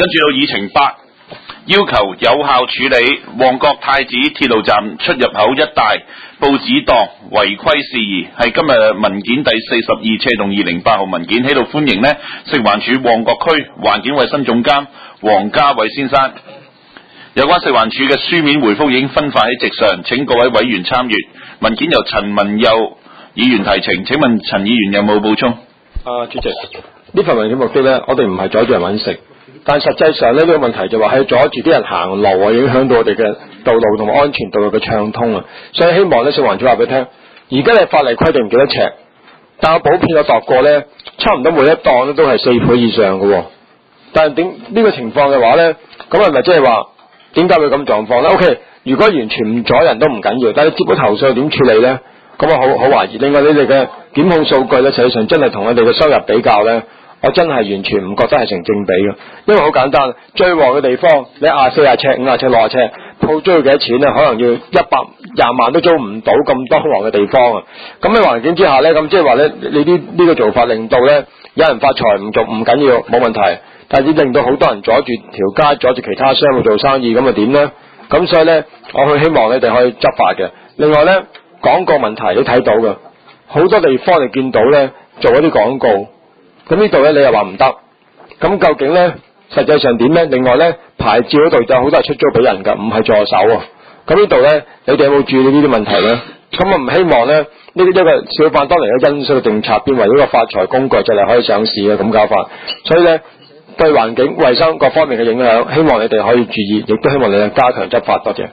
跟住到議程8，要求有效處理旺角太子鐵路站出入口一帶報紙檔違規事宜，係今日文件第42/2008號文件，喺度歡迎呢食環署旺角區環境衛生總監黃家偉先生。有關食環署嘅書面回覆已經分發喺席上，請各位委員參閱。文件由陳文佑議員提呈，請問陳議員有冇補充？ 主席，呢份文件目的呢，我哋唔係阻住人揾食，但實際上呢，呢個問題就話係阻住啲人行路啊，影響到我哋嘅道路同埋安全道路嘅暢通啊，所以希望呢，食環署話俾你聽，而家嘅法例規定幾多尺，但我普遍有度過呢，差唔多每一檔咧都係4倍以上嘅喎，但係呢個情況嘅話呢，咁係咪即係話點解會咁狀況呢 ？OK， 如果完全唔阻人都唔緊要，但係接到投訴點處理呢？咁我好懷疑。另外你哋嘅檢控數據咧，實際上真係同我哋嘅收入比較咧，我真係完全唔覺得係成正比嘅。因為好簡單，最旺嘅地方你24尺、50尺、60尺鋪租要幾多錢咧？可能要120萬都租唔到咁多旺嘅地方啊！咁喺環境之下咧，咁即係話咧，你呢個做法令到咧有人發財唔做唔緊要，冇問題，但係令到好多人阻住條街，阻住其他商戶做生意，咁啊點咧？咁所以咧，我希望你哋可以執法嘅。另外咧，廣告問題你睇到嘅，好多地方你見到咧做一啲廣告，咁呢度咧你又話唔得，咁究竟咧實際上點咧？另外咧牌照嗰度就好多係出租俾人㗎，唔係助手喎。咁呢度咧你哋有冇注意呢啲問題咧？咁我唔希望咧呢一個小販當年嘅因素政策變為呢個發財工具就嚟可以上市嘅咁搞法，所以咧對環境衛生各方面嘅影響，希望你哋可以注意，亦都希望你哋加強執法。多謝。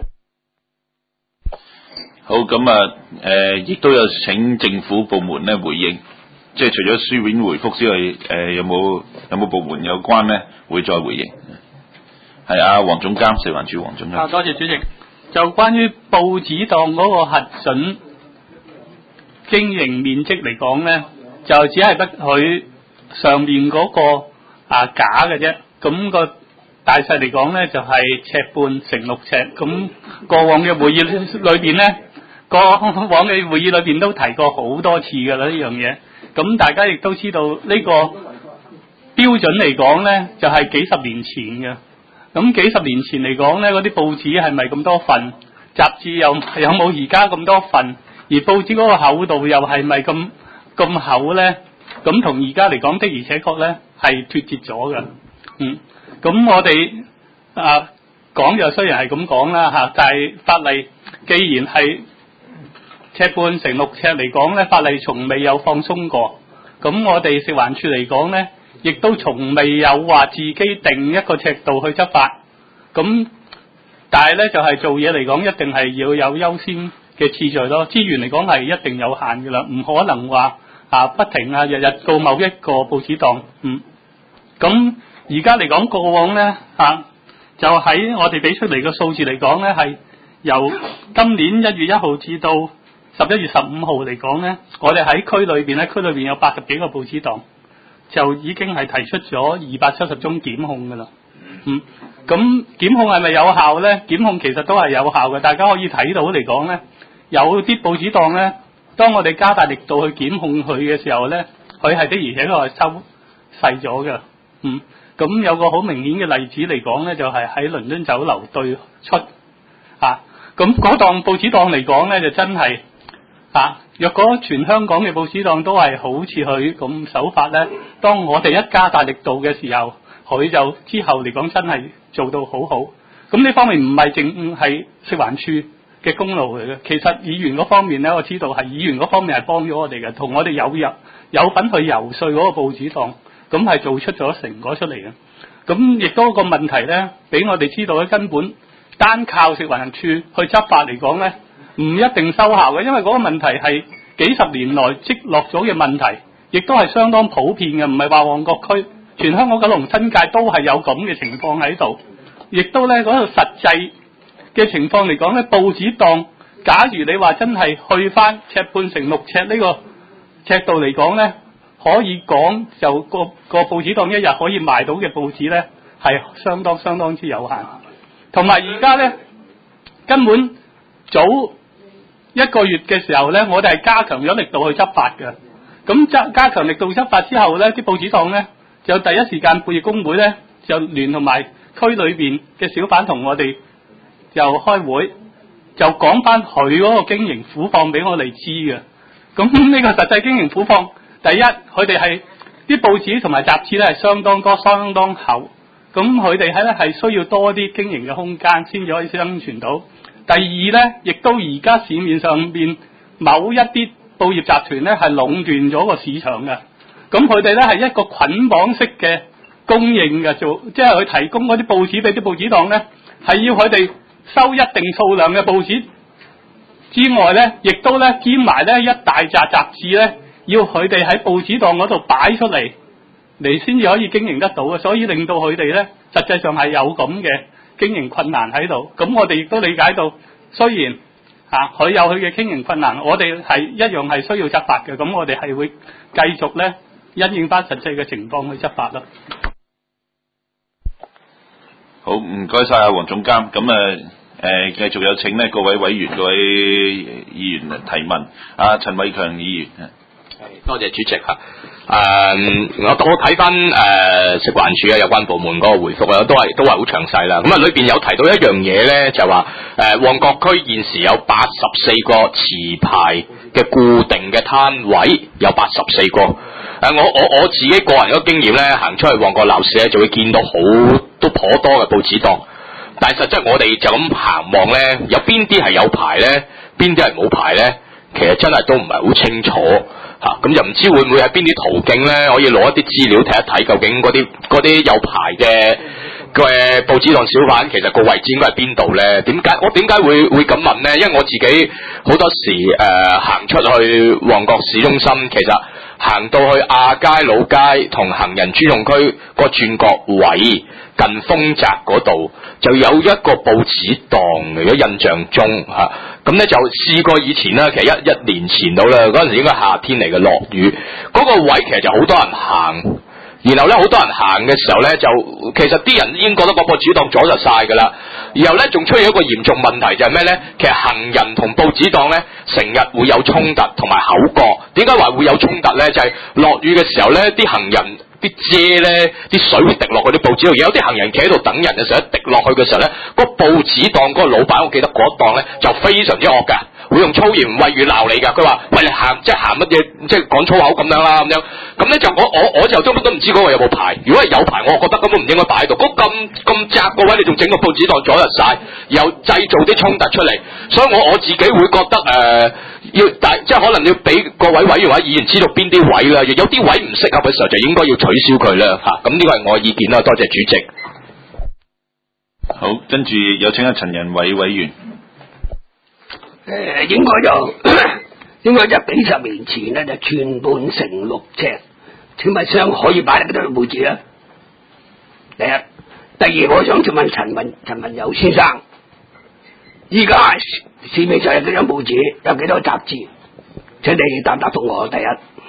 好，咁啊，亦都有請政府部門咧回應，即係除咗書面回覆之外，有冇部門有關咧會再回應？係啊，黃總監，食環署黃總監。 多謝主席。就關於報紙檔嗰個核准經營面積嚟講咧，就只係不許上面嗰個架嘅啫。咁個大細嚟講咧，就係1.5尺乘6尺。咁過往嘅會議裏邊咧。過往嘅會議裏邊都提過好多次㗎啦呢樣嘢，咁大家亦都知道呢個標準嚟講呢，就係幾十年前嘅。咁幾十年前嚟講呢，嗰啲報紙係咪咁多份？雜誌有冇而家咁多份？而報紙嗰個厚度又係咪咁厚呢？咁同而家嚟講的而且確呢係脫節咗嘅。咁我哋講就雖然係咁講啦嚇，但係法例既然係1.5乘6尺嚟講咧，法例從未有放鬆過。咁我哋食環署嚟講咧，亦都從未有話自己定一個尺度去執法。咁但係咧就係做嘢嚟講，一定係要有優先嘅次序咯。資源嚟講係一定有限㗎啦，唔可能話不停日日告某一個報紙檔。咁而家嚟講過往咧就喺我哋俾出嚟嘅數字嚟講咧，係由今年1月1號至到11月15號嚟講咧，我哋喺區裏邊有80幾個報紙檔，就已經係提出咗270宗檢控㗎啦。咁檢控係咪有效咧？檢控其實都係有效嘅，大家可以睇到嚟講咧，有啲報紙檔咧，當我哋加大力度去檢控佢嘅時候咧，佢係的而且確係收細咗嘅。咁有個好明顯嘅例子嚟講咧，就係喺倫敦酒樓對出咁嗰檔報紙檔嚟講咧，就真係若果全香港嘅報紙檔都係好似佢咁手法咧，當我哋一加大力度嘅時候，佢就之後嚟講真係做到好好。咁呢方面唔係淨係食環署嘅功勞嚟嘅，其實議員嗰方面咧，我知道係議員嗰方面係幫咗我哋嘅，同我哋有份去游說嗰個報紙檔，咁係做出咗成果出嚟嘅。咁亦都個問題咧，俾我哋知道咧，根本單靠食環署去執法嚟講咧，唔一定收效嘅，因為嗰個問題係幾十年來積落咗嘅問題，亦都係相當普遍嘅，唔係話旺角區，全香港九龍新界都係有咁嘅情況喺度，亦都咧嗰度實際嘅情況嚟講咧，報紙檔假如你話真係去翻1.5乘6尺呢個尺度嚟講咧，可以講就個報紙檔一日可以賣到嘅報紙咧係相當之有限，同埋而家咧根本早1個月嘅時候咧，我哋係加強咗力度去執法嘅。咁加強力度執法之後咧，啲報紙檔咧就第一時間半夜工會咧就聯同埋區裏邊嘅小販同我哋就開會，就講翻佢嗰個經營苦況俾我哋知嘅。咁呢個實際經營苦況，第一佢哋係啲報紙同埋雜誌咧係相當多、相當厚，咁佢哋係需要多啲經營嘅空間先至可以生存到。第二咧，亦都而家市面上邊某一啲報業集團咧係壟斷咗個市場嘅，咁佢哋咧係一個捆綁式嘅供應嘅，即係佢提供嗰啲報紙俾啲報紙檔咧，係要佢哋收一定數量嘅報紙之外咧，亦都咧兼埋咧一大紮雜誌咧，要佢哋喺報紙檔嗰度擺出嚟先至可以經營得到嘅，所以令到佢哋咧實際上係有咁嘅經營困難喺度。咁我哋亦都理解到，雖然佢有佢嘅經營困難，我哋係一樣係需要執法嘅。咁我哋係會繼續咧因應翻實際嘅情況去執法咯。 好，唔該晒阿黃總監。咁繼續有請呢各位委員、各位議員提問。陳偉強議員。 多謝主席嚇。我睇翻食環署有關部門嗰個回覆都係好詳細啦。咁裏邊有提到一樣嘢咧，就話旺角區現時有84個持牌嘅固定嘅攤位，有84個。我自己個人嗰個經驗咧，行出去旺角鬧市咧，就會見到都頗多嘅報紙檔。但係實質我哋就咁行望咧，有邊啲係有牌咧，邊啲係冇牌咧，其實真係都唔係好清楚嚇。咁就唔知會唔會喺邊啲途徑咧，可以攞一啲資料睇一睇，究竟嗰啲有牌嘅報紙檔小販其實個位置應該係邊度咧？點解會咁問咧？因為我自己好多時行出去旺角市中心，其實行到去亞街老街同行人專用區個轉角位近豐澤嗰度，就有一個報紙檔嘅，如果印象中嚇，咁咧就試過以前啦，其實一年前到啦，嗰陣時應該夏天嚟嘅，落雨，嗰個位其實就好多人行。然後咧，好多人行嘅時候咧，就其實啲人已經覺得個報紙檔阻實晒㗎啦。然後咧，仲出現一個嚴重問題就係咩咧？其實行人同報紙檔咧，成日會有衝突同埋口角。點解話會有衝突咧？就係落雨嘅時候咧，啲行人啲遮咧，啲水會滴落去啲報紙度。有啲行人企喺度等人嘅時候，一滴落去嘅時候咧，個報紙檔嗰個老闆，我記得嗰檔咧就非常之惡㗎。會用粗言穢語鬧你㗎，佢話：喂，你行乜嘢，即係講粗口咁樣啦，咁樣。咁咧就我就根本都唔知嗰個有冇牌。如果係有牌，我覺得根本唔應該擺喺度。嗰咁窄個位，你仲整個報紙檔阻入晒，又製造啲衝突出嚟。所以我自己會覺得即係可能要俾各位委員或者議員知道邊啲位啦，有啲位唔適合嘅時候，就應該要取消佢啦嚇。咁呢個係我嘅意見啦，多謝主席。 好，跟住有請阿陳仁偉委員。 應該就幾十年前咧就寸半成6尺，請問商可以擺得幾多報紙啊？第一，第二，我想請問陳文友先生，依家市面上有幾多報紙，有幾多雜誌？請你答同我。第一，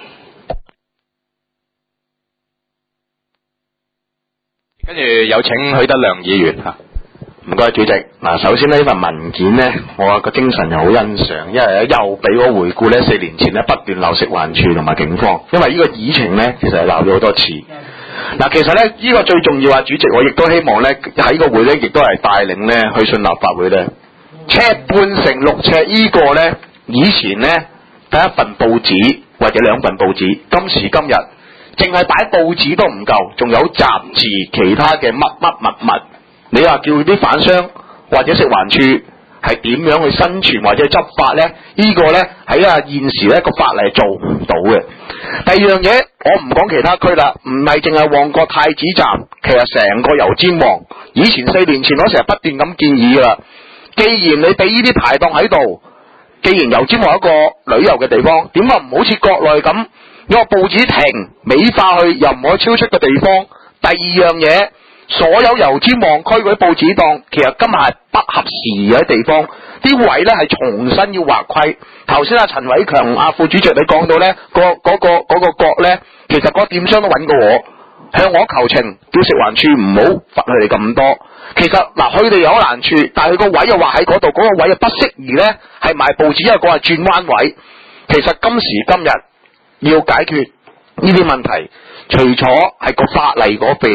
跟住有請許德亮議員嚇。 唔該主席。嗱，首先呢份文件呢，我個精神又好欣賞，因為又俾我回顧呢4年前呢不斷鬧食環署同埋警方，因為呢個議程呢其實係鬧咗好多次。嗱，其實呢，呢個最重要啊，主席，我亦都希望呢喺個會呢亦都係帶領呢去信立法會呢，尺半乘6尺呢個呢，以前呢第一份報紙或者2份報紙，今時今日淨係擺報紙都唔夠，仲有雜誌其他嘅乜。你話叫啲販商或者食環署係點樣去生存或者執法呢？呢個呢喺現時呢個法例做唔到嘅。第二樣嘢，我唔講其他區啦，唔係淨係旺角太子站，其實成個油尖旺，以前4年前我成日不斷咁建議㗎啦。既然你俾呢啲排檔喺度，既然油尖旺一個旅遊嘅地方，點解唔好似國內咁有個報紙亭美化去，又唔可以超出嘅地方？第二樣嘢。所有油尖旺區嗰啲報紙檔，其實今日係不合時嘅地方，啲位咧係重新要劃規。頭先陳偉強副主席你講到咧，嗰個角咧，其實嗰店商都揾過我，向我求情，叫食環署唔好罰佢哋咁多。其實嗱，佢哋有難處，但係佢個位又劃喺嗰度，嗰個位又不適宜咧，係賣報紙，因為嗰係轉彎位。其實今時今日要解決呢啲問題，除咗係個法例嗰邊。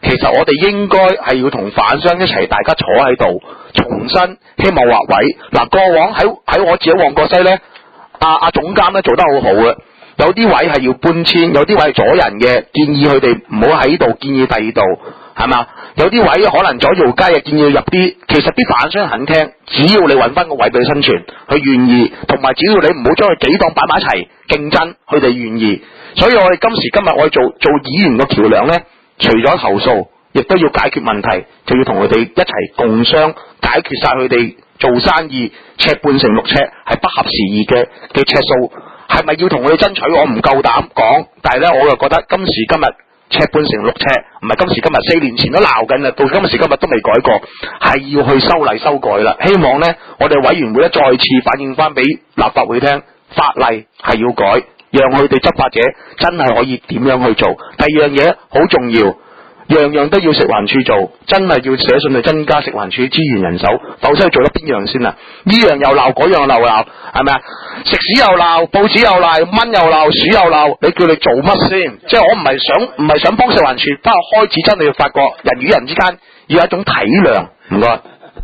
其實我哋應該係要同販商一齊大家坐喺度，重新希望劃位。嗱，過往喺我自己旺角西咧，阿總監咧做得好好嘅。有啲位係要搬遷，有啲位係阻人嘅，建議佢哋唔好喺度，建議第二度，係嘛？有啲位可能阻條街嘅，建議入啲。其實啲販商肯聽，只要你揾翻個位俾佢生存，佢願意，同埋只要你唔好將佢幾檔擺埋一齊競爭，佢哋願意。所以我哋今時今日我哋做議員個橋梁咧，除咗投訴，亦都要解決問題，就要同佢哋一齊共商解決晒佢哋做生意尺半成6尺係不合時宜嘅尺數。係咪要同佢哋爭取？我唔夠膽講，但係咧，我又覺得今時今日尺半成6尺，唔係今時今日，4年前都鬧緊啦，到今時今日都未改過，係要去修例修改啦。希望咧，我哋委員會咧再次反映翻俾立法會聽，法例係要改，讓佢哋執法者真係可以點樣去做。第二樣嘢好重要。樣樣都要食環署做，真係要寫信去增加食環署資源人手，否則做得邊樣先啊？呢樣又鬧，嗰樣又鬧，係咪啊？食屎又鬧，報紙又鬧，蚊又鬧，鼠又鬧，你叫你做乜先？即係我唔係想幫食環署，不過開始真係要發覺人與人之間要有一種體諒。唔該，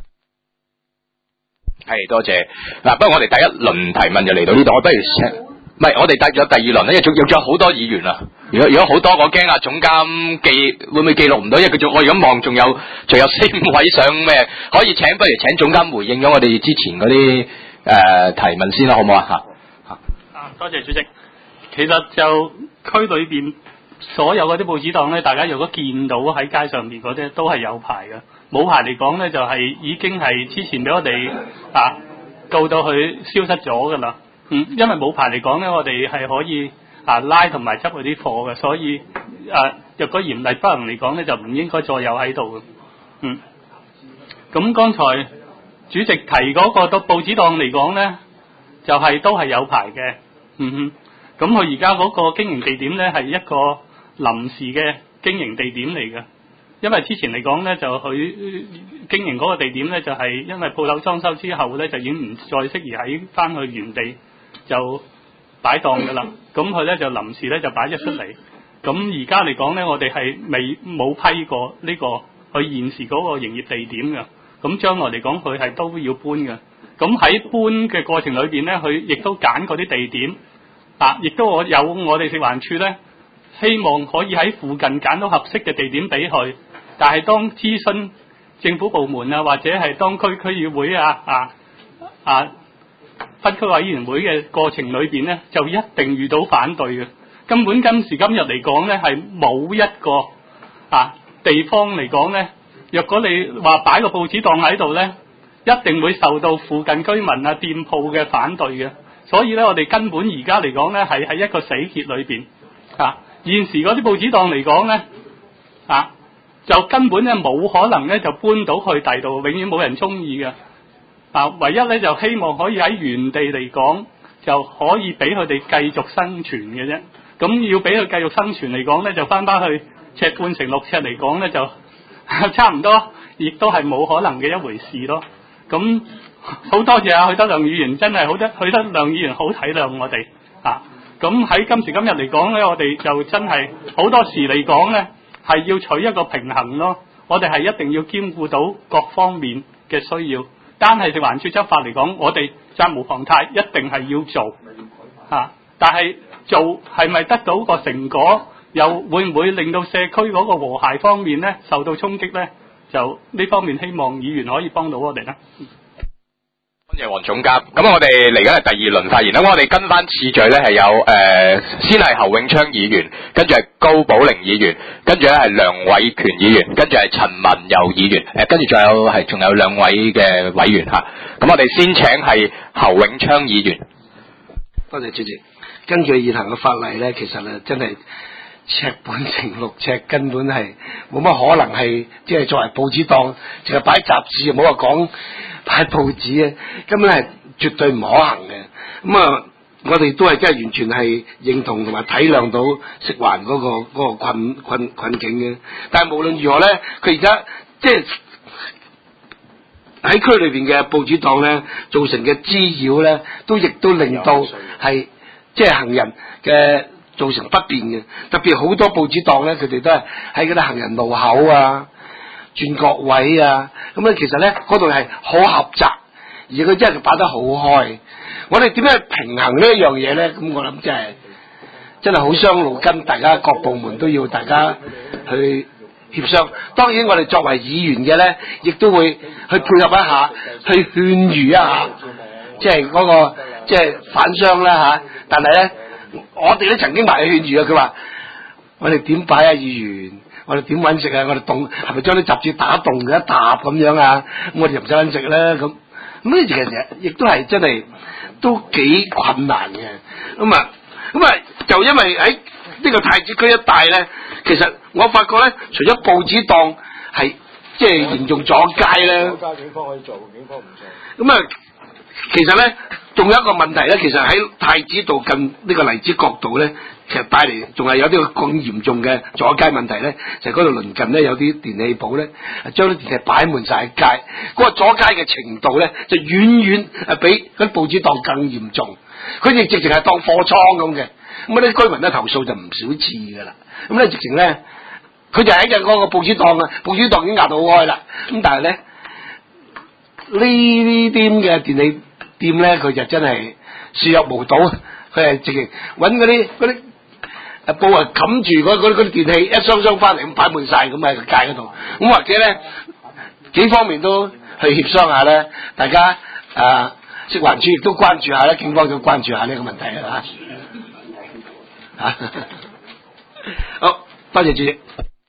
係多謝嗱。不過我哋第一輪提問就嚟到呢度，我不如唔係，我哋有第二輪咧，因為仲有好多議員啊。如果好多，我驚阿總監會唔會記錄唔到？因為我而家望仲有4位想咩？可以不如請總監回應咗我哋之前嗰啲提問先啦，好唔好啊？ 多謝主席。其實就區裏邊所有嗰啲報紙檔咧，大家如果見到喺街上面嗰啲都係有牌嘅，冇牌嚟講咧就係已經係之前俾我哋告到佢消失咗㗎啦。因為冇牌嚟講咧，我哋係可以拉同埋執佢啲貨嘅，所以若果嚴厲不能嚟講咧，就唔應該再有喺度嘅。咁剛才主席提嗰個報紙檔嚟講咧，就係都係有牌嘅。咁佢而家嗰個經營地點咧係一個臨時嘅經營地點嚟嘅，因為之前嚟講咧就佢經營嗰個地點咧就係因為鋪頭裝修之後咧就已經唔再適宜喺翻去原地就擺檔㗎啦，咁佢咧就臨時咧就擺咗出嚟。咁而家嚟講咧，我哋係冇批過呢個佢現時嗰個營業地點嘅。咁將來嚟講，佢係都要搬嘅。咁喺搬嘅過程裏邊咧，佢亦都揀嗰啲地點，亦都我哋食環署咧，希望可以喺附近揀到合適嘅地點俾佢。但係當諮詢政府部門啊，或者係當區議會分區委員會嘅過程裏邊咧，就一定遇到反對嘅。根本今時今日嚟講咧，係冇一個地方嚟講咧，若果你話擺個報紙檔喺度咧，一定會受到附近居民店鋪嘅反對嘅。所以咧，我哋根本而家嚟講咧，係喺一個死結裏邊。現時嗰啲報紙檔嚟講咧，就根本咧冇可能咧就搬到去第度，永遠冇人中意嘅。唯一咧就希望可以喺原地嚟講，就可以俾佢哋繼續生存嘅啫。咁要俾佢繼續生存嚟講咧，就翻去尺半成6尺嚟講咧，就差唔多，亦都係冇可能嘅一回事咯。咁好多謝許德亮議員，真係許德亮議員好體諒我哋。咁喺今時今日嚟講咧，我哋就真係好多時嚟講咧，係要取一個平衡咯。我哋係一定要兼顧到各方面嘅需要。單係食環署執法嚟講，我哋責無旁貸，一定係要做。但係做係咪得到個成果，又會唔會令到社區嗰個和諧方面咧受到衝擊咧？就呢方面希望議員可以幫到我哋啦。 多謝黃總監。咁我哋嚟緊係第二輪發言啦。我哋跟翻次序咧係有先係侯永昌議員，跟住係高寶玲議員，跟住咧係梁偉權議員，跟住係陳文柔議員，跟住仲有兩位嘅委員嚇。咁我哋先請係侯永昌議員。 多謝主席。根據現行嘅法例咧，其實咧真係尺半成6尺，根本係冇乜可能係即係作為報紙檔，淨係擺雜誌，冇話講擺報紙啊，根本係絕對唔可行嘅。咁我哋都係真係完全係認同同埋體諒到食環嗰個困境嘅。但係無論如何咧，佢而家即係喺區裏邊嘅報紙檔咧，造成嘅滋擾咧，亦都令到係即係行人嘅造成不便嘅。特別好多報紙檔咧，佢哋都係喺嗰啲行人路口啊、轉角位啊，咁咧其實咧嗰度係好狹窄，而佢真係擺得好開。我哋點樣去平衡呢一樣嘢咧？咁我諗真係好傷腦筋，大家各部門都要大家去協商。當然我哋作為議員嘅咧，亦都會去配合一下，去勸喻一下，即係嗰個即係反商啦嚇。但係咧，我哋都曾經埋去勸喻啊，佢話我哋點擺啊議員，我哋點揾食啊？我哋凍係咪將啲雜誌打凍嘅一沓咁樣啊？咁我哋又唔使揾食啦咁。咁呢其實亦都係真係都幾困難嘅。咁啊就因為喺呢個太子區一帶咧，其實我發覺咧，除咗報紙檔係即係嚴重阻街咧， 警方可以做，警方唔做。 咁啊，其實咧仲有一個問題咧，其實喺太子道近呢個荔枝角道咧，其實帶嚟仲係有啲更嚴重嘅阻街問題咧，就係嗰度鄰近咧有啲電器鋪咧，將啲電器擺滿晒喺街，嗰個阻街嘅程度咧就遠比嗰啲報紙檔更嚴重，佢哋直情係當貨倉咁嘅。咁啲居民咧投訴就唔少次噶啦，咁咧直情咧，佢就喺嗰個報紙檔啊，報紙檔已經壓到好開啦，咁但係咧呢啲嘅電器店咧，佢就真係視若無睹，佢係直情揾嗰啲布啊冚住嗰啲電器，一箱箱翻嚟咁擺滿晒咁喺個街嗰度，咁或者咧幾方面都去協商下咧，大家食環署亦都關注下咧，警方都關注下呢個問題啊。好，多謝主席。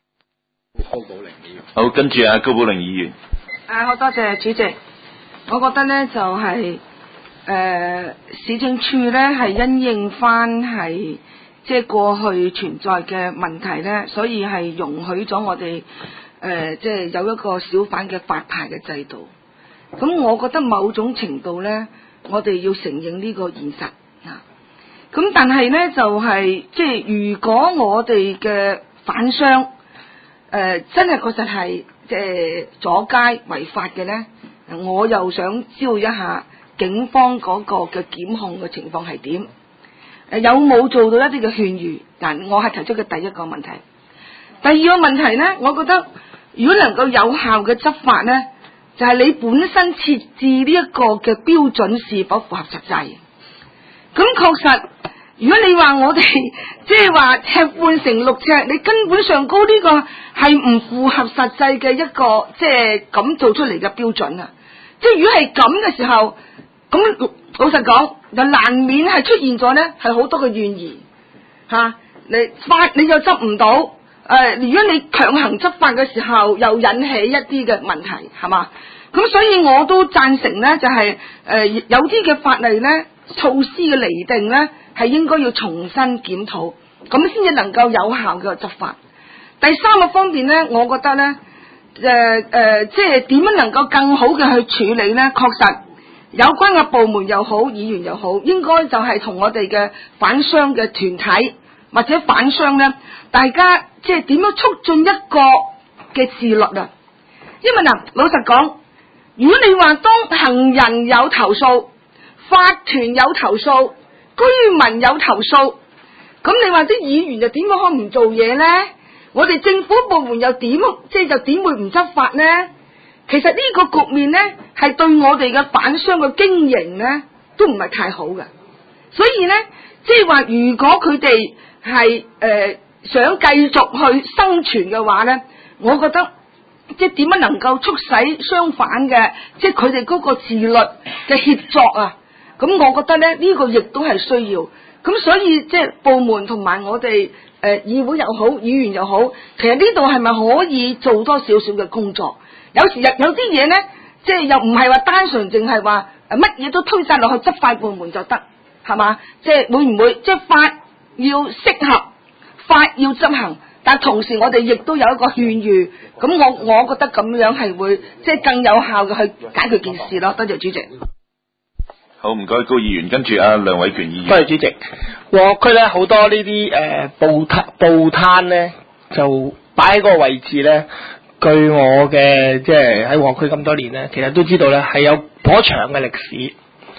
好，跟住高寶玲議員。 好多謝主席。我覺得咧就係、市政處咧係因應翻係即係過去存在嘅問題咧，所以係容許咗我哋即係有一個小販嘅發牌嘅制度。咁我覺得某種程度咧，我哋要承認呢個現實。咁但係咧就係即係如果我哋嘅販商真係確實係即係阻街違法嘅咧，我又想知道一下警方嗰個嘅檢控嘅情況係點？有冇做到一啲嘅勸喻？嗱，我係提出嘅第一個問題。第二個問題咧，我覺得如果能夠有效嘅執法咧，就係你本身設置呢一個嘅標準是否符合實際？咁確實，如果你話我哋即係話尺半乘6尺，你根本上高呢個係唔符合實際嘅一個即係咁做出嚟嘅標準啊！即係如果係咁嘅時候，咁老實講，就難免係出現咗咧係好多嘅怨言嚇。你又執唔到，如果你強行執法嘅時候，又引起一啲嘅問題，係嘛？咁所以我都贊成咧，就係有啲嘅法例咧。措施嘅釐定咧，係應該要重新檢討，咁先至能夠有效嘅執法。第三個方面咧，我覺得咧，即係點樣能夠更好嘅去處理咧？確實有關嘅部門又好，議員又好，應該就係同我哋嘅販商嘅團體或者販商咧，大家即係點樣促進一個嘅自律啊？因為嗱，老實講，如果你話當行人有投訴，法團有投訴，居民有投訴，咁你話啲議員又點解可唔做嘢呢？我哋政府部門又點會唔執法呢？其實呢個局面呢，係對我哋嘅販商嘅經營呢，都唔係太好嘅。所以呢，即係話如果佢哋係想繼續去生存嘅話呢，我覺得即係點樣能夠促使相反嘅，即係佢哋嗰個自律嘅協作啊？咁我覺得咧，呢個亦都係需要。咁所以即係部門同埋我哋議會又好，議員又好，其實呢度係咪可以做多少少嘅工作？有時有啲嘢咧，即係又唔係話單純淨係話乜嘢都推晒落去執法部門就得，係嘛？即係會唔會即係法要適合，法要執行，但同時我哋亦都有一個勸喻。咁我覺得咁樣係會即係更有效嘅去解決件事咯。多謝主席。 好，唔該高議員，跟住梁偉權議員。 多謝主席。旺角區咧好多呢啲報攤咧就擺喺個位置咧，據我嘅即係喺旺角區咁多年咧，其實都知道咧係有頗長嘅歷史。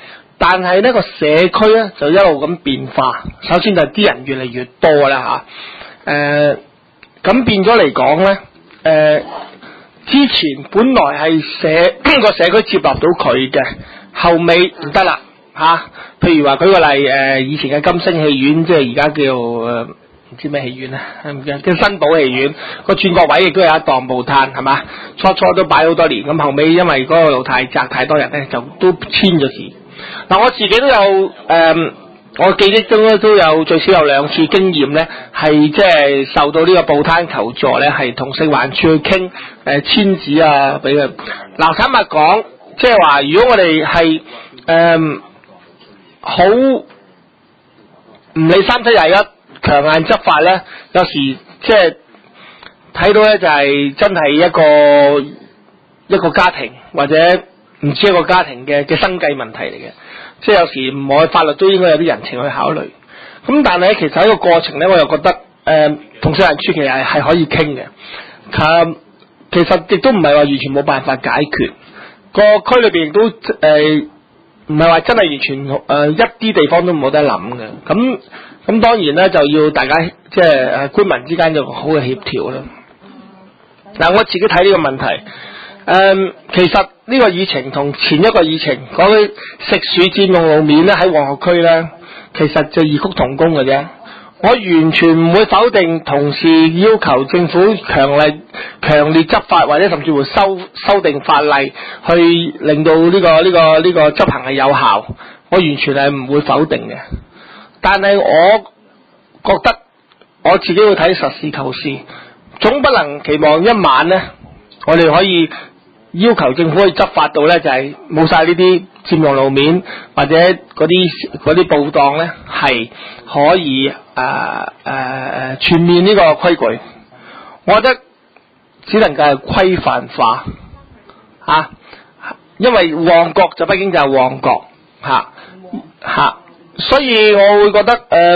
但係呢個社區咧就一路咁變化。首先就係啲人越嚟越多啦咁變咗嚟講咧，之前本來係個社區接納到佢嘅，後尾唔得啦譬如話舉個例，以前嘅金星戲院，即係而家叫唔知咩戲院啊，叫新寶戲院個轉角位亦都有一檔報攤係嘛，初都擺好多年，咁後尾因為嗰個路太窄，太多人咧就都遷咗市。嗱，我自己都有我記憶中咧都有最少有2次經驗咧，係即係受到呢個報攤求助咧，係同食環署去傾遷址啊，俾佢。嗱，坦白講，即係話如果我哋係好唔理3721強硬執法咧，有時即係睇到咧就係真係一個家庭或者唔止一個家庭嘅生計問題嚟嘅，即係有時唔可以法律都應該有啲人情去考慮。咁但係咧，其實喺個過程咧，我又覺得同食環署其實係可以傾嘅。其實亦都唔係話完全冇辦法解決，個區裏邊亦都唔係話真係完全一啲地方都冇得諗嘅。咁當然咧就要大家即係官民之間有個好嘅協調啦。嗱，我自己睇呢個問題，其實呢個議程同前一個議程講起食肆佔用路面咧，喺旺角區咧，其實就異曲同工嘅啫。我完全唔會否定同時要求政府強烈執法，或者甚至乎修訂法例去令到呢個執行係有效，我完全係唔會否定嘅。但係我覺得我自己要睇實事求是，總不能期望一晚呢，我哋可以要求政府去執法到呢，就係冇晒呢啲佔用路面或者嗰啲報檔呢，係可以全面呢個規矩。我覺得只能夠係規範化因為旺角就畢竟就係旺角所以我會覺得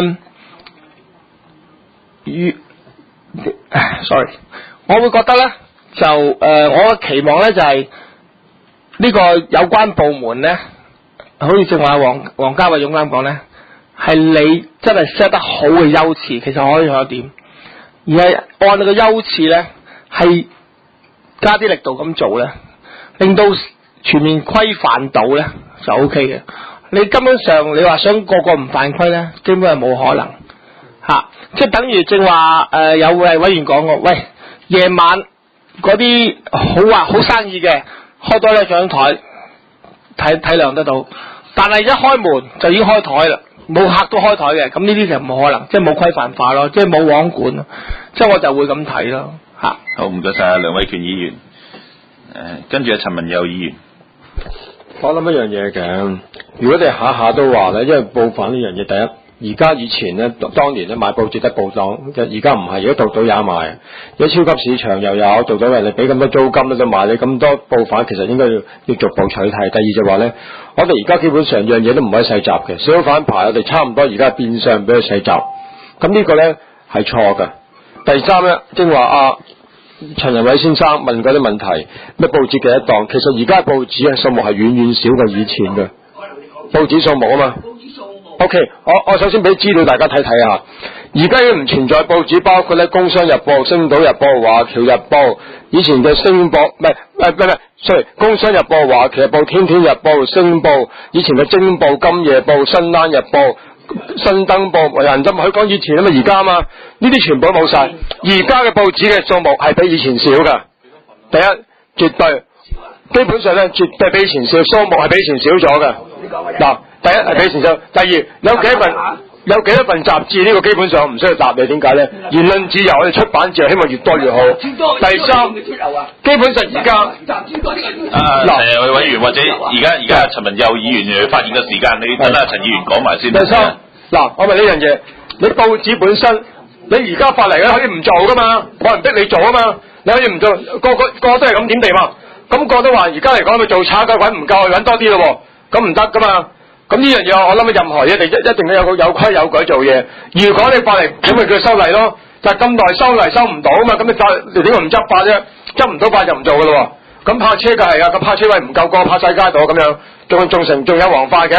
我會覺得咧就我嘅期望咧就係呢個有關部門咧，好似正話黃家偉總監講咧，係你真係 set 得好嘅優次，其實可以有一點，而係按你個優次咧係加啲力度咁做咧，令到全面規範到咧就 OK 嘅。你根本上你話想個唔犯規咧，基本係冇可能即係等於正話有位委員講過，喂，夜晚嗰啲好生意嘅開多一張台體諒得到，但係一開門就已經開台啦，冇客都開台嘅，咁呢啲就冇可能，即係冇規範化咯，即係冇網管咯，即係我就會咁睇咯好，唔該晒梁偉權議員，跟住陳文佑議員。 我諗一樣嘢嘅，如果你下下都話咧，因為報販呢樣嘢，第一，而家以前咧，當年咧買報紙得報檔，而家唔係，而家度到也賣，有超級市場又有做到人哋俾咁多租金都得賣，你咁多報販，其實應該要逐步取締。第二就話咧，我哋而家基本上樣嘢都唔可以細集嘅，小販牌我哋差唔多而家變相俾佢細集，咁呢個咧係錯嘅。第三咧，正話陳仁偉先生問嗰啲問題，咩報紙幾多檔？其實而家報紙嘅數目係遠遠少過以前嘅報紙數目啊嘛。OK， 我首先俾資料大家睇睇下，而家已經唔存在報紙，包括咧《工商日報》、《星島日報》、《華僑日報》，以前嘅星報唔係，sorry，《工商日報》、《華僑日報》、《天天日報》、《星報》，以前嘅《精報》、《今夜報》、《新單日報》、新登報，人就佢講以前啊嘛，而家啊嘛，呢啲全部都冇晒。而家嘅報紙嘅數目係比以前少噶。第一，絕對基本上咧，絕對比以前少，數目係比以前少咗嘅。嗱，第一係比以前少，第二有幾多份雜誌呢個基本上唔需要答你，點解咧？言論自由，我哋出版自由，希望越多越好。第三，基本上而家委員或者而家陳文佑議員發言嘅時間，你等下陳議員講埋先。 第三，我問呢樣嘢，你報紙本身，你而家發嚟咧可以唔做噶嘛？冇人逼你做啊嘛，你可以唔做，個都係咁點地嘛？咁個都話而家嚟講，咪做差嘅揾唔夠，揾多啲咯，咁唔得噶嘛？咁呢樣嘢，我諗任何嘢，一定要有規有矩做嘢。如果你發嚟，咁咪叫修例咯。就係咁耐修例收唔到啊嘛，咁你點解唔執法啫？執唔到法就唔做噶咯。咁泊車嘅係啊，個泊車位唔夠個泊晒街度咁樣，仲有黃化嘅。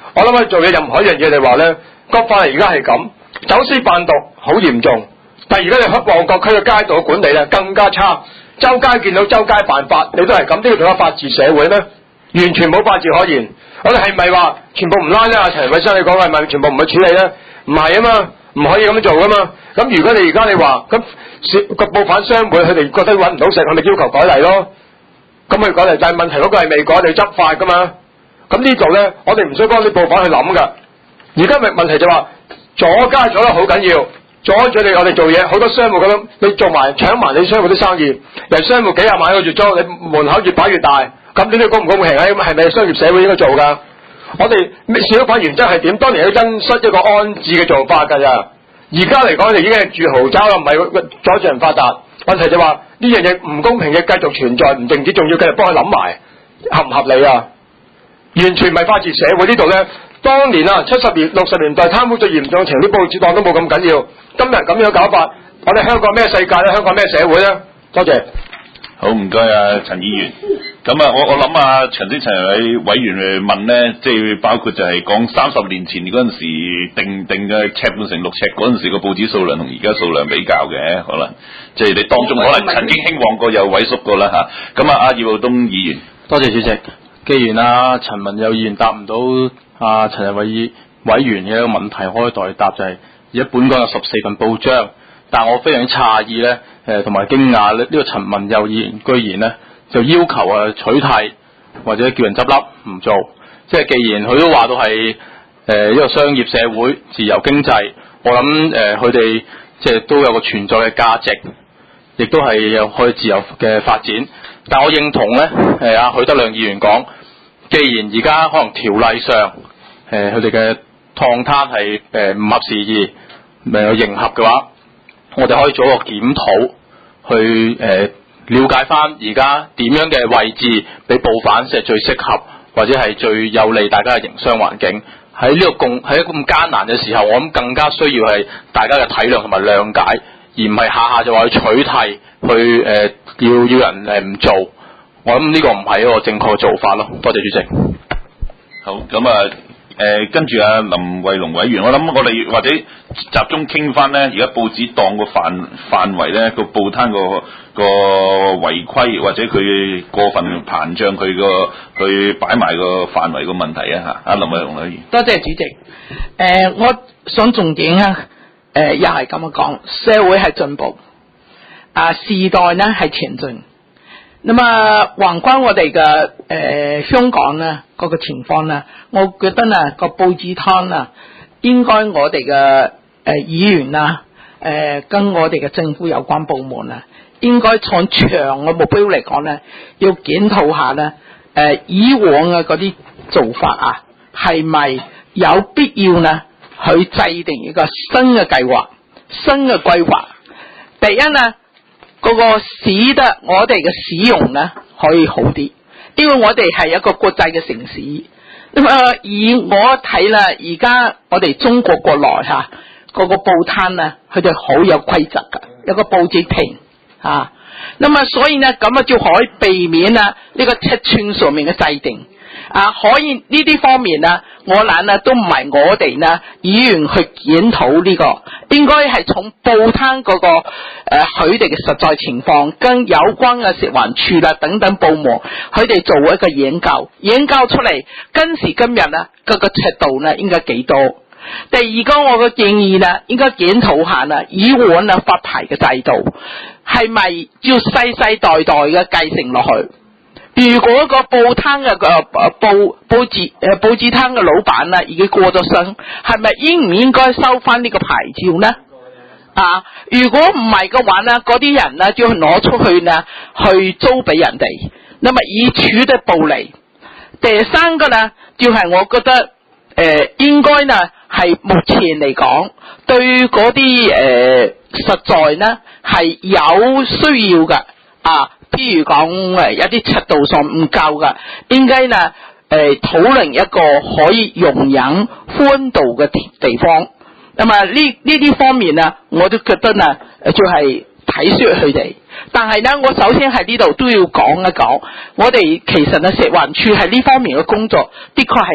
我諗佢做嘅任何一樣嘢，你話咧，個法例而家係咁，走私販毒好嚴重，但係而家你旺角區嘅街道嘅管理咧更加差，周街見到周街犯法，你都係咁，呢個仲有法治社會咩？完全冇法治可言。我哋係咪話全部唔拉咧？阿陳偉生你講係咪全部唔去處理咧？唔係啊嘛，唔可以咁樣做噶嘛。咁如果你而家你話咁個報販商會佢哋覺得揾唔到食，係咪要求改例咯？咁佢改例，但係問題嗰個係未改，你執法噶嘛。咁呢度咧，我哋唔需要幫啲報販去諗噶。而家咪問題就話阻街阻得好緊要，阻住我哋做嘢，好多商戶咁樣，你做埋搶埋你商戶啲生意，人商戶幾廿萬個月租，你門口越擺越大。咁呢啲公唔公平啊？咁係咪商業社會應該做㗎？我哋小販原則係點？當年要恩恤一個安置嘅做法㗎咋。而家嚟講，你已經係住豪宅啦，唔係阻住人發達。問題就話呢樣嘢唔公平嘅繼續存在，唔淨止，仲要繼續幫佢諗埋合唔合理啊？完全唔係法治社會呢度咧。當年啊，70年、60年代貪污最嚴重，情啲報紙檔都冇咁緊要。今日咁樣搞法，我哋香港咩世界咧？香港咩社會咧？多謝。 好，唔該啊，陳議員。咁啊，我諗啊，陳委員問咧，即係包括就係講30年前嗰陣時定嘅尺半成6尺嗰陣時個報紙數量同而家數量比較嘅，可能即係你當中可能曾經興旺過又萎縮過啦嚇。咁啊，阿葉傲東議員， 多謝主席。既然陳文佑議員答唔到陳日偉委員嘅一個問題，可以代答就係而家本港有14份報章，但我非常之詫異咧，同埋驚訝咧，呢個陳文佑議員居然咧就要求取締或者叫人執笠唔做，即係既然佢都話到係一個商業社會、自由經濟，我諗佢哋即係都有個存在嘅價值，亦都係有可以自由嘅發展。但我認同咧，阿許德亮議員講，既然而家可能條例上佢哋嘅趟攤係唔合時宜，未有迎合嘅話，我哋可以做一個檢討，去了解翻而家點樣嘅位置俾報販係最適合，或者係最有利大家嘅營商環境。喺呢個喺咁艱難嘅時候，我諗更加需要係大家嘅體諒同埋諒解，而唔係下下就話去取締，去要人唔做。我諗呢個唔係一個正確嘅做法咯。多謝主席。 好，咁啊。跟住阿林慧龍委員，我諗我哋或者集中傾翻咧，而家報紙檔個範圍咧，個報攤個違規或者佢過分膨脹，佢擺埋個範圍個問題啊嚇。阿林慧龍委員， 多謝主席。我想重點啊，又係咁樣講，社會係進步，時代呢係前進。那麼橫觀我哋嘅香港呢嗰個情況呢，我覺得呢個報紙攤呢，應該我哋嘅議員啊，跟我哋嘅政府有關部門啊，應該從長嘅目標嚟講呢，要檢討下呢，以往嘅嗰啲做法啊，係咪有必要呢去制定一個新嘅計劃、新嘅規劃？第一呢，嗰個使得我哋嘅使用呢可以好啲，因為我哋係一個國際嘅城市。咁以我睇啦，而家我哋中國國內嗰個報攤呢，佢哋好有規則噶，有個報紙亭啊。咁所以呢，咁就可以避免呢個尺寸上面嘅制定。可以呢啲方面呢，我諗呢都唔係我哋呢議員去檢討呢個，應該係從報攤嗰個佢哋嘅實在情況，跟有關嘅食環署啦等等部門，佢哋做一個研究出嚟，今時今日呢嗰個尺度呢應該幾多？第二個我嘅建議呢，應該檢討下呢以往呢發牌嘅制度，係咪要世世代代嘅繼承落去？如果個報攤嘅報紙攤嘅老闆呢已經過咗身，係咪應唔應該收翻呢個牌照呢？如果唔係嘅話呢，嗰啲人呢就攞出去呢去租俾人哋，那麼以處得暴利。第三個呢，就係我覺得應該呢係目前嚟講，對嗰啲實在呢係有需要嘅譬如講有啲尺度上唔夠嘅，應該呢討論一個可以容忍寬度嘅地方。咁呢啲方面呢，我都覺得呢就係體恤佢哋。但係呢，我首先喺呢度都要講一講，我哋其實呢食環署喺呢方面嘅工作，的確係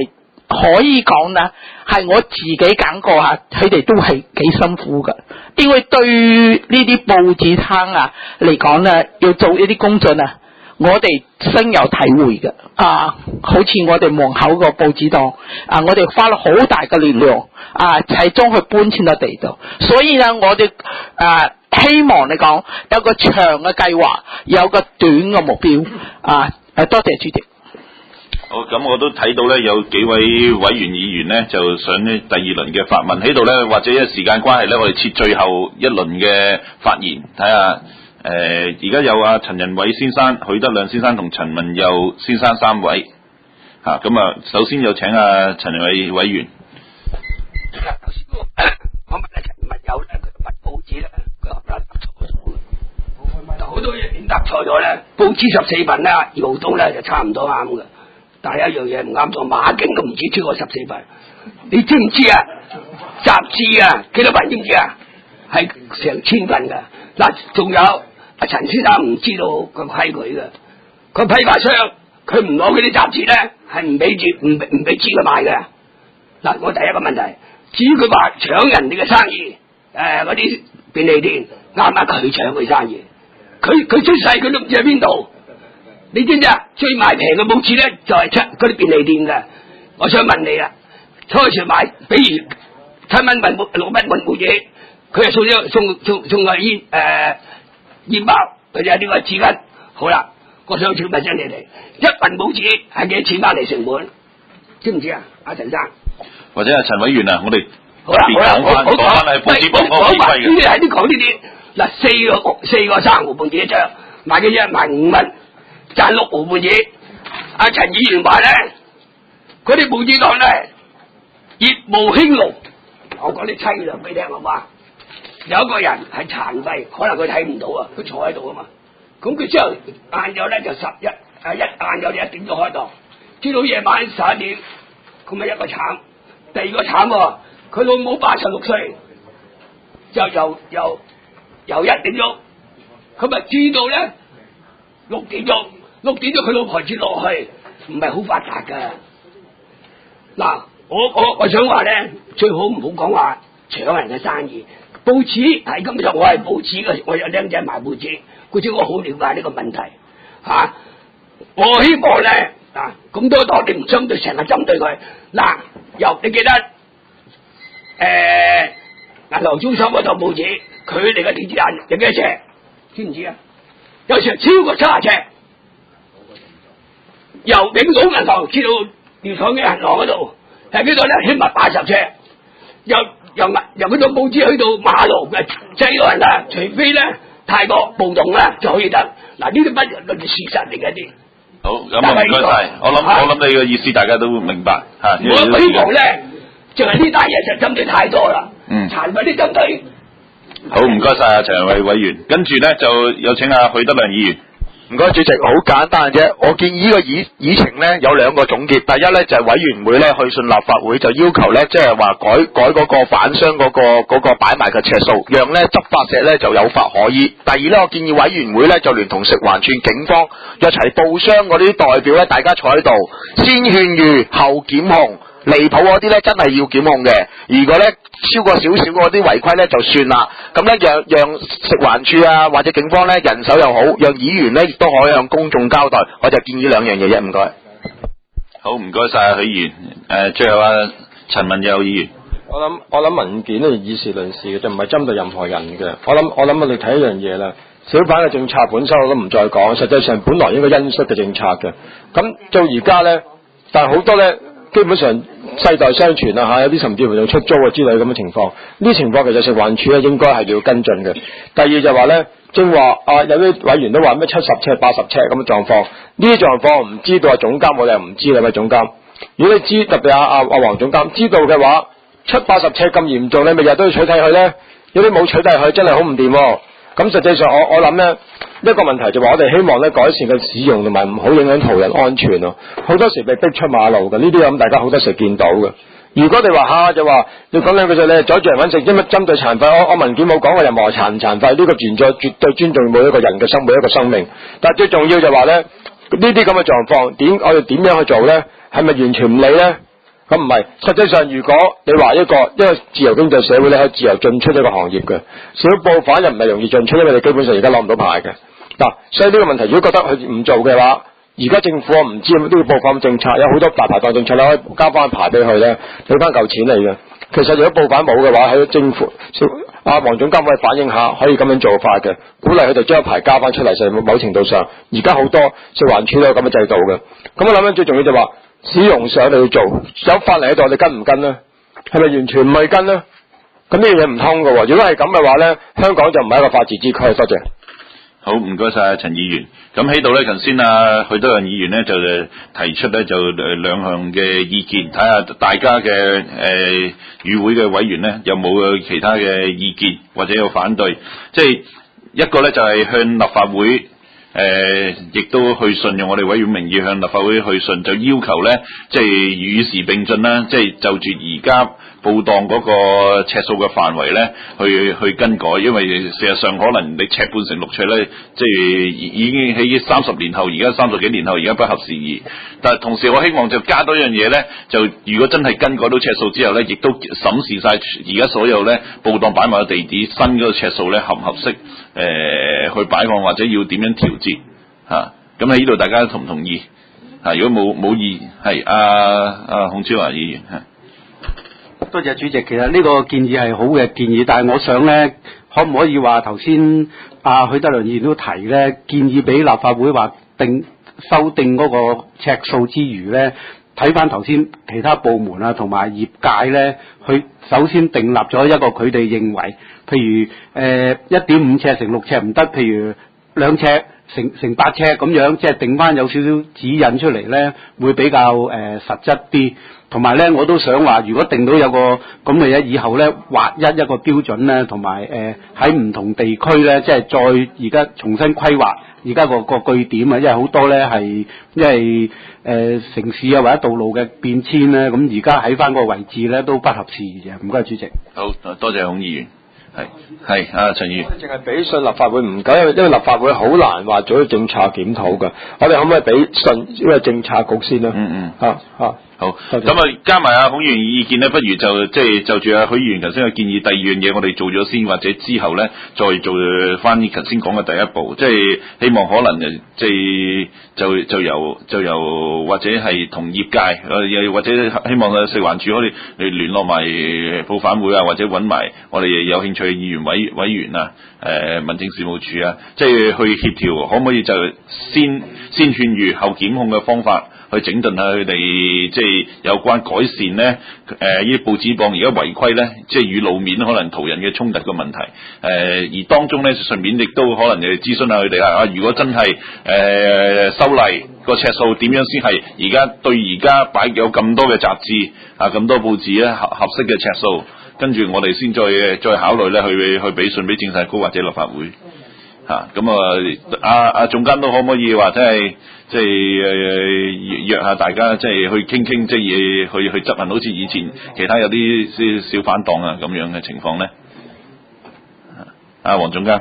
可以講呢，係我自己揀過下，佢哋都係幾辛苦㗎。因為對呢啲報紙攤啊嚟講呢，要做呢啲工作啊，我哋深有體會嘅。好似我哋門口個報紙檔我哋花咗好大嘅力量係將佢搬遷到地度。所以呢，我哋希望你講有個長嘅計劃，有個短嘅目標多謝主席。 好，咁我都睇到咧，有幾位委員議員咧就想呢第二輪嘅發問喺度咧，或者因為時間關係咧，我哋設最後一輪嘅發言，睇下而家有陳仁偉先生、許德亮先生同陳文佑先生三位咁首先有請陳仁偉委員。 頭先我問陳文佑咧，佢問報紙咧，佢話答錯咗，好多嘢點答錯咗咧？報紙14份啦，姚東咧就差唔多啱嘅。但係一樣嘢唔啱咗，馬經都唔止超過14份，你知唔知啊？雜誌幾多份知唔知啊？係成1000份㗎。嗱，仲有陳先生唔知道個規矩嘅，佢批發商佢唔攞嗰啲雜誌咧，係唔俾紙佢賣嘅。嗱，我第一個問題，至於佢話搶人哋嘅生意，嗰啲便利店啱啱佢搶佢生意，佢出世佢都唔知喺邊度。你知唔知啊？最賣平嘅報紙咧，就係嗰啲便利店嘅。我想問你啦，初時買，比如7蚊6蚊份報紙，佢係送個煙包或者呢個紙巾。好啦，我想請問真你哋，一份報紙係幾多錢翻嚟成本？知唔知啊？陳生，或者陳委員我哋好啦，講翻係報紙報嗰個費嘅。呢啲係啲講呢啲嗱，四個3毫報紙一張，賣嘅啫，賣5蚊。賺6毫半嘢，陳議員話咧，嗰啲報紙檔咧業務興隆，我講啲凄涼俾你聽好嘛？有一個人係殘廢，可能佢睇唔到佢坐喺度啊嘛。咁佢之後晏晝咧就晏晝就1點就開檔，至到夜晚11點，咁咪一個慘。第二個慘佢老母86歲，就由1點鐘，佢咪知道咧6點鐘。6點咗佢老婆接落去，唔係好發達噶。嗱，我想話咧，最好唔好講話搶人嘅生意。報紙係今日我係報紙嘅，我有僆仔賣報紙，故此我好了解呢個問題我希望咧咁多檔你唔針對，成日針對佢。你記得銀行中心嗰檔報紙，佢哋嘅電子眼有幾多尺？知唔知啊？有時超過70尺。由永島銀行至到聯想嘅銀行嗰度係幾多咧？起碼80尺。由嗰度報紙去到馬路嘅擠到人除非咧太過暴動就可以得。嗱，呢啲不係事實嚟嘅啲。好，咁唔該晒。我諗你嘅意思大家都明白我希望咧，就係呢單嘢就針對太多啦。殘廢啲針對。好，唔該晒陳仁偉委員。跟住咧就有請許德亮議員。 唔該，主席，好簡單嘅啫。我建議呢個議程咧有2個總結。第一咧就係委員會咧去信立法會，就要求咧即係話改嗰個反商嗰個擺賣嘅尺數，讓咧執法者咧就有法可依。第二咧，我建議委員會咧就聯同食環署、警方一齊報商嗰啲代表咧，大家坐喺度，先勸喻後檢控。離譜嗰啲咧真係要檢控嘅，如果咧超過少少嗰啲違規咧就算啦。咁咧讓食環署或者警方咧人手又好，讓議員咧亦都可以向公眾交代。我就建議2樣嘢啫，唔該。 好，唔該晒許議員。最後陳文佑議員。 我諗文件咧以事論事嘅，就唔係針對任何人嘅。我諗我哋睇一樣嘢啦。小販嘅政策本身我都唔再講，實際上本來應該因恤嘅政策嘅。咁到而家咧，但係好多咧。基本上世代相傳有啲甚至乎用出租之類咁嘅情況，呢啲情況其實食環署咧應該係要跟進嘅。第二就話咧，正話有啲委員都話咩70尺、80尺咁嘅狀況，呢啲狀況唔知道總監我哋又唔知啦，總監。如果你知，特別阿黃總監知道嘅話，70-80尺咁嚴重，你咪日都要取締佢咧？有啲冇取締佢，真係好唔掂。咁實際上我諗咧，一個問題就話我哋希望咧改善嘅使用同埋唔好影響途人安全咯。好多時被逼出馬路嘅，呢啲咁大家好多時見到嘅。如果你話就話要講兩句就你阻住人揾食，因為針對殘廢，我文件冇講過任何殘唔殘廢，呢個絕對尊重每一個人嘅每一個生命。但係最重要就話咧，呢啲咁嘅狀況我哋點樣去做咧？係咪完全唔理咧？ 咁唔係，實際上如果你話一個自由經濟社會咧，可以自由進出一個行業嘅，小報販又唔係容易進出，因為你基本上而家攞唔到牌嘅。嗱，所以呢個問題，如果覺得佢唔做嘅話，而家政府我唔知呢個報販政策有好多大排檔政策咧，可以交翻牌俾佢咧，俾翻嚿錢嚟嘅。其實如果報販冇嘅話，喺政府黃總監可以反映下，可以咁樣做法嘅，鼓勵佢哋將牌交翻出嚟。實某程度上，而家好多食環署都有咁嘅制度嘅。咁我諗緊最重要就話，使用上你要做，有法例喺度，你跟唔跟呢？係咪完全唔係跟呢？咁呢樣嘢唔通㗎喎。如果係咁嘅話咧，香港就唔係一個法治之區。多謝。 好，唔該晒陳議員。咁喺度咧，頭先許多人議員咧就提出咧就兩項嘅意見，睇下大家嘅與會嘅委員咧有冇其他嘅意見或者有反對。即係一個咧就係向立法會亦都去信，用我哋委員名義向立法會去信，就要求咧即係與時並進啦，即係就住而家報檔嗰個尺數嘅範圍咧，去更改，因為事實上可能你尺半成6尺咧，即係已經喺30年後，而家30幾年後，而家不合時宜。但係同時我希望就加多一樣嘢咧，就如果真係更改到尺數之後咧，亦都審視晒而家所有咧報檔擺埋嘅地址，新嗰個尺數咧合唔合適去擺放，或者要點樣調節嚇？咁喺呢度大家同唔同意？如果冇意係孔超華議員多謝主席，其實呢個建議係好嘅建議，但係我想咧，可唔可以話頭先許德良議員都提咧，建議俾立法會話修訂嗰個尺數之餘咧，睇翻頭先其他部門啊同埋業界咧，佢首先訂立咗一個佢哋認為，譬如1.5尺乘6尺唔得，譬如2尺乘8尺咁樣，即係定翻有少少指引出嚟咧，會比較實質啲。同埋咧，我都想話，如果定到有個咁嘅嘢，以後咧劃一個標準咧，同埋喺唔同地區咧，即係再而家重新規劃而家個據點啊，因為好多咧係因為城市啊或者道路嘅變遷咧，咁而家喺翻個位置咧都不合時宜嘅。唔該，主席。好， 多謝孔議員。係陳議員。 淨係俾信立法會唔夠，因為立法會好難話做啲政策檢討㗎。我哋可唔可以俾信呢個政策局先呢？ 好，咁啊加埋孔議員意見咧，不如就住許議員頭先嘅建議，第二樣嘢我哋做咗先，或者之後咧再做翻頭先講嘅第一步，即係希望可能就由或者係同業界又或者希望食環署可以聯絡埋報販會啊，或者揾埋我哋有興趣嘅議員委員啊，民政事務處啊，即係去協調，可唔可以就先勸喻後檢控嘅方法？去整頓下佢哋，即係有關改善咧。呢啲報紙檔而家違規咧，即係與路面可能途人嘅衝突嘅問題。而當中咧，順便亦都可能誒諮詢下佢哋啊。如果真係修例個尺數點樣先係而家對而家擺有咁多嘅雜誌啊，咁多報紙咧合適嘅尺數，跟住我哋先再考慮咧去俾信俾政策局或者立法會嚇。咁啊，總監都可唔可以話即係約下大家，即係去傾，即係去執行，好似以前其他有啲小販檔啊咁樣嘅情況咧。黃總監，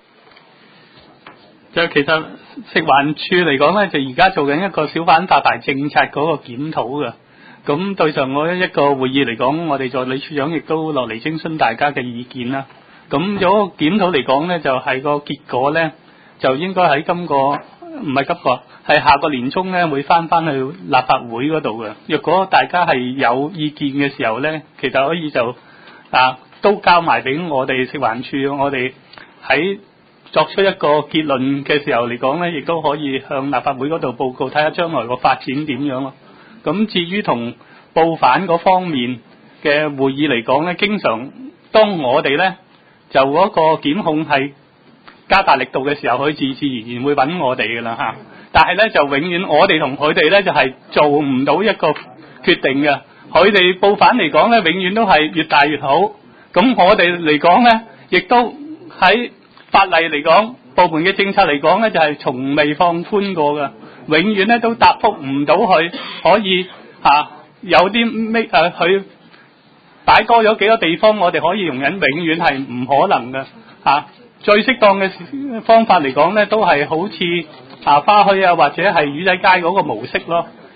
就其實食環署嚟講咧，就而家做緊一個小販發牌政策嗰個檢討嘅。咁對上我一個會議嚟講，我哋助理處長亦都落嚟徵詢大家嘅意見啦。咁有個檢討嚟講咧，就係個結果咧，就應該喺係下個年中咧會翻去立法會嗰度嘅。若果大家係有意見嘅時候咧，其實可以就都交埋俾我哋食環署，我哋喺作出一個結論嘅時候嚟講咧，亦都可以向立法會嗰度報告，睇下將來個發展點樣咯。咁至於同報販嗰方面嘅會議嚟講咧，經常當我哋咧就嗰個檢控係加大力度嘅時候，佢自然會揾我哋㗎啦嚇。但係咧就永遠我哋同佢哋咧就係做唔到一個決定嘅。佢哋報販嚟講咧，永遠都係越大越好。咁我哋嚟講咧，亦都喺法例嚟講，部門嘅政策嚟講咧，就係從未放寬過嘅。永遠咧都答覆唔到佢可以有啲咩佢擺多咗幾多地方，我哋可以容忍，永遠係唔可能嘅最適當嘅方法嚟講咧，都係好似花墟啊，或者係魚仔街嗰個模式咯。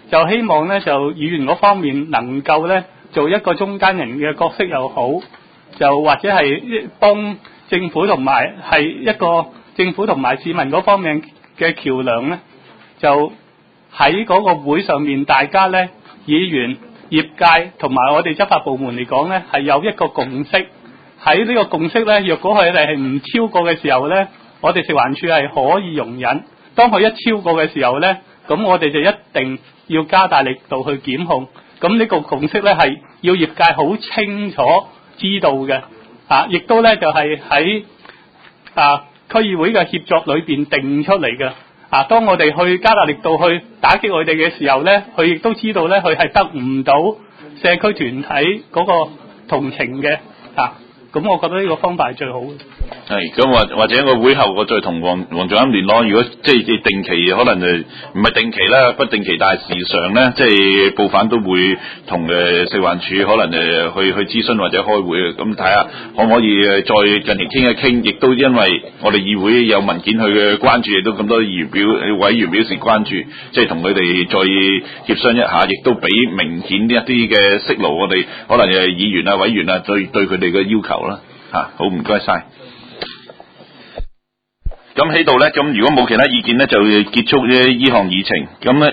就希望咧就議員嗰方面能夠咧做一個中間人嘅角色又好，就或者係幫政府同埋係一個政府同埋市民嗰方面嘅橋梁咧，就喺嗰個會上面，大家咧議員、業界同埋我哋執法部門嚟講咧，係有一個共識。喺呢個共識咧，若果佢哋係唔超過嘅時候咧，我哋食環署係可以容忍。當佢一超過嘅時候咧，咁我哋就一定要加大力度去檢控。咁呢個共識咧係要業界好清楚知道嘅，亦都咧就係喺區議會嘅協作裏邊定出嚟嘅。當我哋去加大力度去打擊佢哋嘅時候咧，佢亦都知道咧佢係得唔到社區團體嗰個同情嘅。咁我覺得呢個方法係最好嘅。 係咁或者我會後我再同黃總監聯絡，如果即係定期可能唔係定期啦，不定期，但係時常咧，即係報販都會同食環署可能去諮詢或者開會嘅，咁睇下可唔可以再近期傾一傾，亦都因為我哋議會有文件去嘅關注，亦都咁多議員委員表示關注，即係同佢哋再協商一下，亦都俾明顯一啲嘅息路，我哋可能議員啊委員啊對佢哋嘅要求啦。好唔該晒。咁喺度咧，咁如果冇其他意見咧，就結束呢項議程。咁咧。